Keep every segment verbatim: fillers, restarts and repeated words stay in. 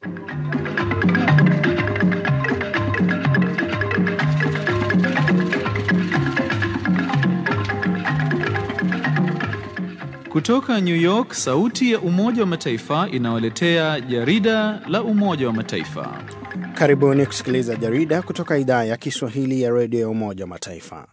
Kutoka New York, sauti ya Umoja wa Mataifa inawaletea jarida la Umoja wa Mataifa. Karibuni kusikiliza jarida kutoka idhaa ya Kiswahili ya redio ya Umoja wa Mataifa.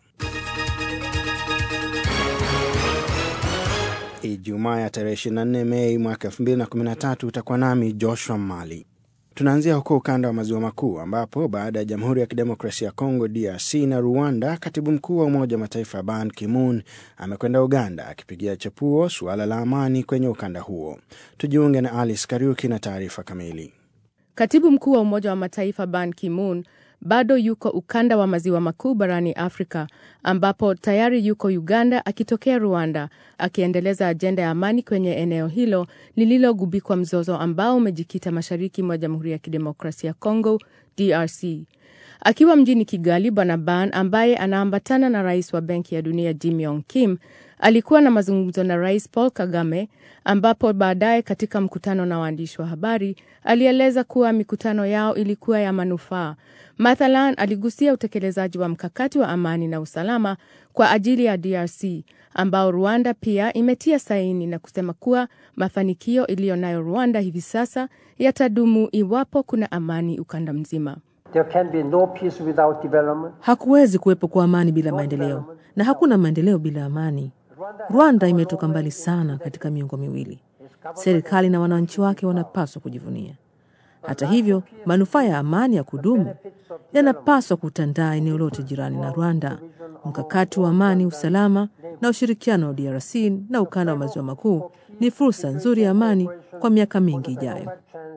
Ijumaa ya tarehe ishirini na nne Mei mwaka elfu mbili na kumi na tatu utakuwa nami Joshua Mali. Tunaanzia huko ukanda wa maziwa makuu ambapo baada ya Jamhuri ya Kidemokrasia ya Kongo D R C na Rwanda, katibu mkuu wa Umoja wa Mataifa Ban Ki-moon amekwenda Uganda akipigia chapuo suala la amani kwenye ukanda huo. Tujiunge na Alice Kariuki na taarifa kamili. Katibu mkuu wa Umoja wa Mataifa Ban Ki-moon bado yuko ukanda wa maziwa makuu barani Afrika, ambapo tayari yuko Uganda akitokea Rwanda, akiendeleza ajenda ya amani kwenye eneo hilo lililogubikwa mzozo ambao umejikita mashariki mwa Jamhuri ya Kidemokrasia ya Kongo D R C. Akiwa mjini Kigali, Bwana Ban, ambaye anaambatana na Rais wa Benki ya Dunia Jim Yong Kim, alikuwa na mazungumzo na Rais Paul Kagame, ambapo baadaye katika mkutano na waandishi wa habari alieleza kuwa mikutano yao ilikuwa ya manufaa. Mathalan, aligusia utekelezaji wa mkakati wa amani na usalama kwa ajili ya D R C, ambao Rwanda pia imetia saini, na kusema kuwa mafanikio iliyonayo Rwanda hivi sasa yatadumu iwapo kuna amani ukanda mzima. There can be no peace without development. Hakuwezi kuwepo kwa amani bila maendeleo, na hakuna maendeleo bila amani. Rwanda imetoka mbali sana katika miongo miwili. Serikali na wananchi wake wanapaswa kujivunia. Hata hivyo, manufaa ya amani ya kudumu yanapaswa kutandaa eneo lote jirani na Rwanda. Mkakati wa amani, usalama na ushirikiano wa D R C na ukanda wa maziwa makuu ni fursa nzuri ya amani kwa miaka mingi ijayo.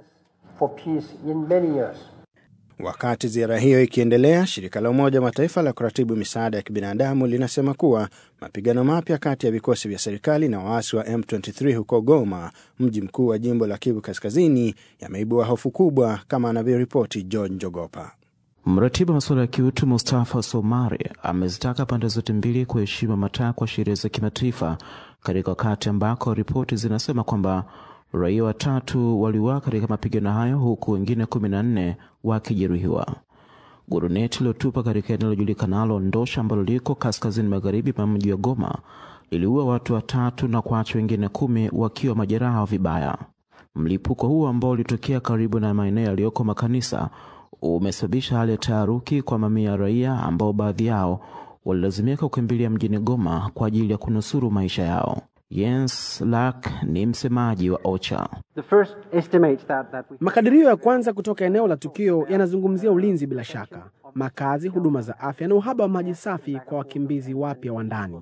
Wakati ziara hiyo ikiendelea, shirika la Umoja wa Mataifa la kuratibu misaada ya kibinadamu linasema kuwa mapigano mapya kati ya vikosi vya serikali na waasi wa M ishirini na tatu huko Goma, mji mkuu wa jimbo la Kivu Kaskazini, yameibua hofu kubwa, kama anavyoripoti John Jogopa. Mratibu wa masuala ya kiutu Mustafa Somari amezitaka pande zote mbili kuheshimu matakwa ya sheria za kimataifa, katika wakati ambako ripoti zinasema kwamba raia watatu waliuawa katika mapigano hayo, huku wengine kumi na nne wakijeruhiwa. Guruneti lilotupa katika eneo linalojulikanalo Ndosha, ambalo liko kaskazini magharibi mwa mji wa Goma, iliua watu watatu na kuacha wengine kumi wakiwa majeraha vibaya. Mlipuko huo ambao ulitokea karibu na maeneo yaliyoko makanisa umesababisha hali ya taharuki kwa mamia ya raia, ambao baadhi yao walilazimika kukimbilia mjini Goma kwa ajili ya kunusuru maisha yao. Jens Lack ni msemaji wa OCHA. Makadirio ya kwanza kutoka eneo la tukio yanazungumzia ulinzi bila shaka, makazi, huduma za afya na uhaba wa maji safi kwa wakimbizi wapya wa ndani.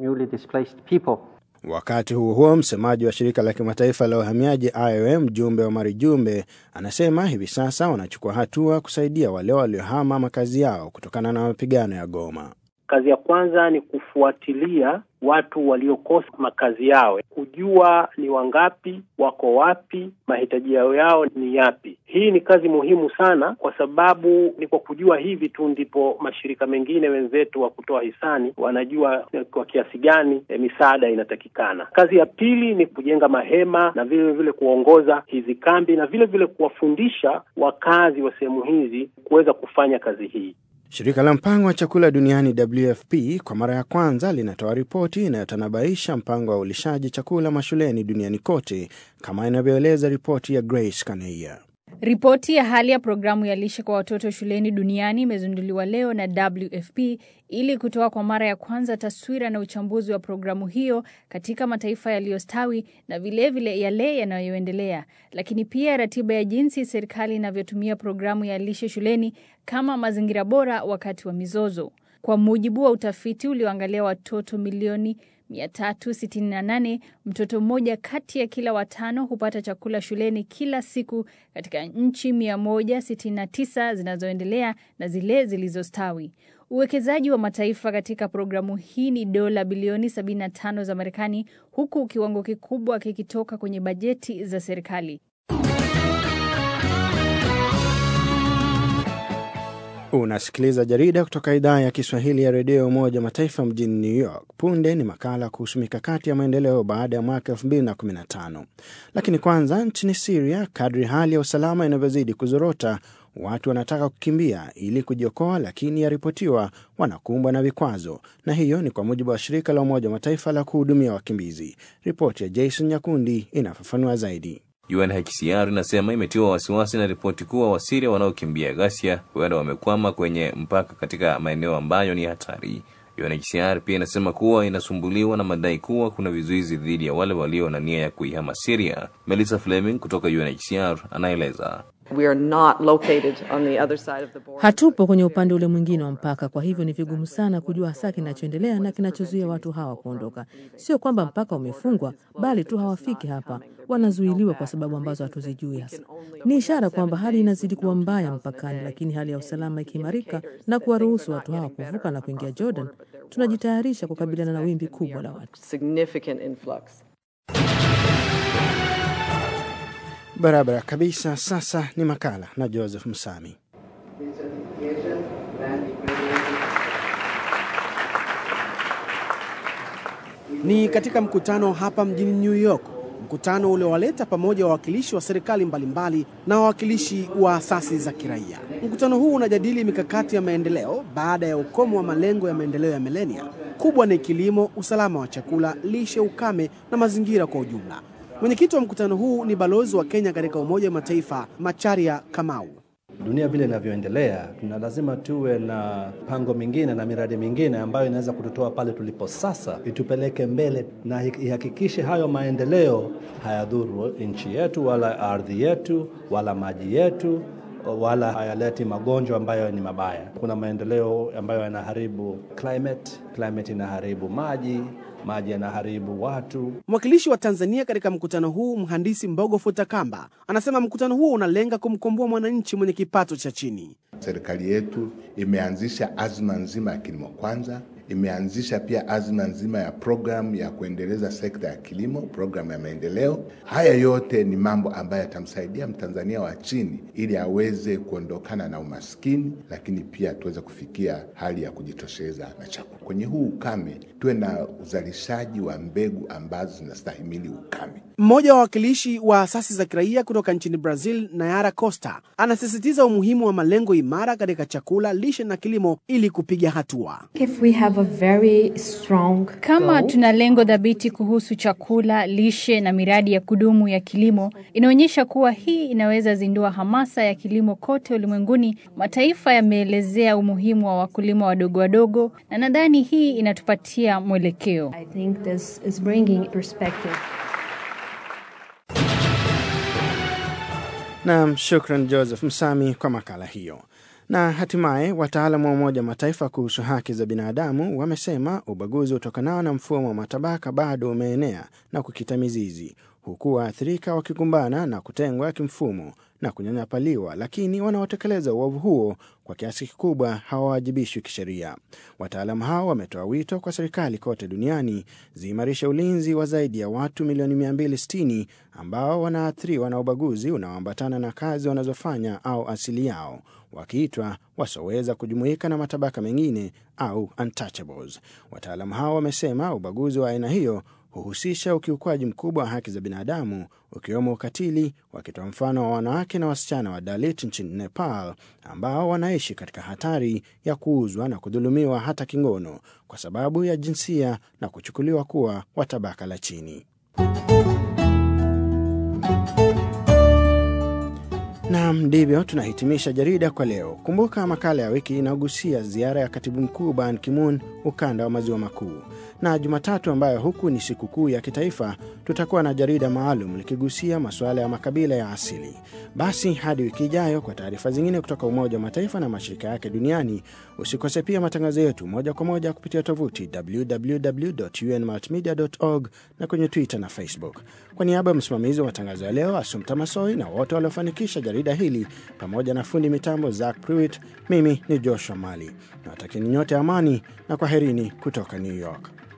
Wakati huo huo, msemaji wa shirika la kimataifa la uhamiaji I O M Jumbe Omari Jumbe anasema hivi sasa wanachukua hatua kusaidia wale waliohama makazi yao kutokana na mapigano ya Goma. Kazi ya kwanza ni kufuatilia watu waliokosa makazi yao, kujua ni wangapi, wako wapi, mahitaji yao yao ni yapi. Hii ni kazi muhimu sana, kwa sababu ni kwa kujua hivi tu ndipo mashirika mengine wenzetu wa kutoa hisani wanajua kwa kiasi gani e, misaada inatakikana. Kazi ya pili ni kujenga mahema na vile vile kuongoza hizi kambi, na vile vile kuwafundisha wakazi wa sehemu hizi kuweza kufanya kazi hii. Shirika la mpango wa chakula duniani W F P kwa mara ya kwanza linatoa ripoti inayotanabaisha mpango wa ulishaji chakula mashuleni duniani kote, kama inavyoeleza ripoti ya Grace Kaneia. Ripoti ya hali ya programu ya lishe kwa watoto shuleni duniani imezinduliwa leo na W F P ili kutoa kwa mara ya kwanza taswira na uchambuzi wa programu hiyo katika mataifa yaliyostawi na vile vile yale yanayoendelea, lakini pia ratiba ya jinsi serikali inavyotumia programu ya lishe shuleni kama mazingira bora wakati wa mizozo. Kwa mujibu wa utafiti ulioangalia watoto milioni mia tatu sitini na nane, mtoto mmoja kati ya kila watano hupata chakula shuleni kila siku katika nchi mia moja sitini na tisa zinazoendelea na zile zilizostawi. Uwekezaji wa mataifa katika programu hii ni dola bilioni sabini na tano za Marekani, huku kiwango kikubwa kikitoka kwenye bajeti za serikali. Unasikiliza jarida kutoka idhaa ya Kiswahili ya redio Umoja Mataifa mjini New York. Punde ni makala kuhusu mikakati ya maendeleo baada ya mwaka elfu mbili na kumi na tano. Lakini kwanza, nchini Syria, kadri hali ya usalama inavyozidi kuzorota, watu wanataka kukimbia ili kujiokoa, lakini yaripotiwa wanakumbwa na vikwazo. Na hiyo ni kwa mujibu wa shirika la Umoja Mataifa la kuhudumia wakimbizi. Ripoti ya Jason Nyakundi inafafanua zaidi. U N H C R inasema imetiwa wasiwasi na ripoti kuwa Wasiria wanaokimbia ghasia huenda wamekwama kwenye mpaka katika maeneo ambayo ni hatari. U N H C R pia inasema kuwa inasumbuliwa na madai kuwa kuna vizuizi dhidi ya wale walio na nia ya kuihama Syria. Melissa Fleming kutoka U N H C R anaeleza. We are not located on the other side of the border. Hatupo kwenye upande ule mwingine wa mpaka, kwa hivyo ni vigumu sana kujua hasa kinachoendelea na kinachozuia watu hawa kuondoka. Sio kwamba mpaka umefungwa, bali tu hawafiki hapa. Wanazuiliwa kwa sababu ambazo hatuzijui hasa. Ni ishara kwamba hali inazidi kuwa mbaya mpakani, lakini hali ya usalama ikiimarika na kuwaruhusu watu hawa kuvuka na kuingia Jordan, tunajitayarisha kukabiliana na wimbi kubwa la watu. Significant influx. Barabara kabisa. Sasa ni makala na Joseph Msami. Ni katika mkutano hapa mjini New York, mkutano uliowaleta pamoja wawakilishi wa serikali mbalimbali na wawakilishi wa asasi za kiraia. Mkutano huu unajadili mikakati ya maendeleo baada ya ukomo wa malengo ya maendeleo ya milenia. Kubwa ni kilimo, usalama wa chakula, lishe, ukame na mazingira kwa ujumla. Mwenyekiti wa mkutano huu ni balozi wa Kenya katika Umoja wa Mataifa, Macharia Kamau. Dunia vile inavyoendelea, tuna lazima tuwe na pango mingine na miradi mingine ambayo inaweza kututoa pale tulipo sasa, itupeleke mbele na ihakikishe hayo maendeleo hayadhuru nchi yetu wala ardhi yetu wala maji yetu wala hayaleti magonjwa ambayo ni mabaya. Kuna maendeleo ambayo yanaharibu climate, climate inaharibu maji, maji yanaharibu watu. Mwakilishi wa Tanzania katika mkutano huu, mhandisi Mbogo Futakamba, anasema mkutano huu unalenga kumkomboa mwananchi mwenye kipato cha chini. Serikali yetu imeanzisha azma nzima ya kilimo kwanza, imeanzisha pia azma nzima ya programu ya kuendeleza sekta ya kilimo, programu ya maendeleo. Haya yote ni mambo ambayo yatamsaidia Mtanzania wa chini ili aweze kuondokana na umaskini, lakini pia tuweze kufikia hali ya kujitosheleza na chakula. Kwenye huu ukame, tuwe na uzalishaji wa mbegu ambazo zinastahimili ukame. Mmoja wa wakilishi wa asasi za kiraia kutoka nchini Brazil, Nayara Costa, anasisitiza umuhimu wa malengo imara katika chakula, lishe na kilimo ili kupiga hatua. If we have a very strong Kama tuna lengo dhabiti kuhusu chakula, lishe na miradi ya kudumu ya kilimo, inaonyesha kuwa hii inaweza zindua hamasa ya kilimo kote ulimwenguni. Mataifa yameelezea umuhimu wa wakulima wadogo wadogo, na nadhani hii inatupatia mwelekeo. I think this is bringing perspective. Naam, shukran Joseph Msami kwa makala hiyo. Na hatimaye wataalamu wa Umoja Mataifa kuhusu haki za binadamu wamesema ubaguzi utokanao na mfumo wa matabaka bado umeenea na kukita mizizi, huku waathirika wakikumbana na kutengwa kimfumo na kunyanyapaliwa, lakini wanaotekeleza uovu huo kwa kiasi kikubwa hawawajibishwi kisheria. Wataalamu hao wametoa wito kwa serikali kote duniani ziimarishe ulinzi wa zaidi ya watu milioni mia mbili sitini ambao wanaathiriwa na ubaguzi unaoambatana na kazi wanazofanya au asili yao, wakiitwa wasoweza kujumuika na matabaka mengine au untouchables. Wataalamu hao wamesema ubaguzi wa aina hiyo huhusisha ukiukwaji mkubwa wa haki za binadamu, ukiwemo ukatili, wakitoa mfano wa wanawake na wasichana wa Dalit nchini Nepal ambao wanaishi katika hatari ya kuuzwa na kudhulumiwa hata kingono kwa sababu ya jinsia na kuchukuliwa kuwa wa tabaka la chini. Na ndivyo tunahitimisha jarida kwa leo. Kumbuka makala ya wiki inagusia ziara ya katibu mkuu Ban Ki-moon ukanda wa maziwa makuu. Na Jumatatu ambayo huku ni sikukuu ya kitaifa, tutakuwa na jarida maalum likigusia masuala ya makabila ya asili. Basi hadi wiki ijayo kwa taarifa zingine kutoka Umoja wa Mataifa na mashirika yake duniani. Usikose pia matangazo yetu moja kwa moja kupitia tovuti w w w dot u n multimedia dot org na kwenye Twitter na Facebook. Kwa niaba ya msimamizi wa matangazo ya leo Assumpta Massoi na wote waliofanikisha jarida hili pamoja na fundi mitambo Zach Pruitt, mimi ni Joshua Mali. Nawatakieni nyote amani na kwaherini kutoka New York.